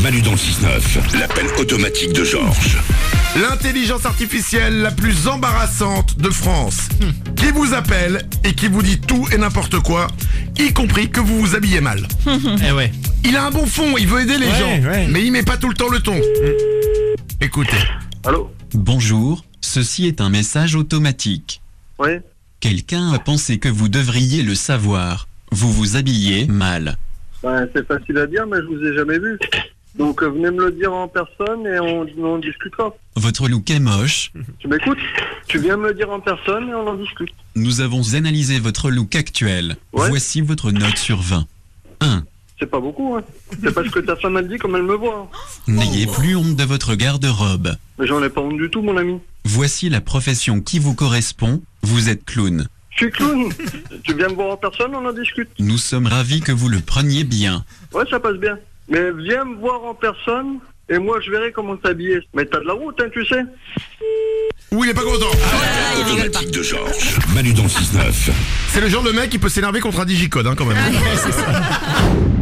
Manu dans le 6-9, l'appel automatique de Georges. L'intelligence artificielle la plus embarrassante de France. Qui vous appelle et qui vous dit tout et n'importe quoi, y compris que vous vous habillez mal. Eh ouais. Il a un bon fond, il veut aider les gens, mais il met pas tout le temps le ton. Écoutez. Allô? Bonjour, ceci est un message automatique. Oui? Quelqu'un a pensé que vous devriez le savoir. Vous vous habillez mal. Ben, c'est facile à dire, mais je vous ai jamais vu. Donc venez me le dire en personne et on discutera. Votre look est moche. Tu m'écoutes? Tu viens me le dire en personne et on en discute. Nous avons analysé votre look actuel. Ouais. Voici votre note sur 20. 1. C'est pas beaucoup, hein. C'est parce que ta femme elle dit comme elle me voit. Hein. N'ayez plus honte de votre garde-robe. Mais j'en ai pas honte du tout, mon ami. Voici la profession qui vous correspond. Vous êtes clown. Je suis clown. Tu viens me voir en personne, on en discute. Nous sommes ravis que vous le preniez bien. Ouais, ça passe bien. Mais viens me voir en personne et moi je verrai comment t'habiller. Mais t'as de la route, hein, tu sais. Ou il est pas content. Automatique de Georges. Manu dans le 6-9. C'est le genre de mec qui peut s'énerver contre un digicode, hein, quand même. C'est ça.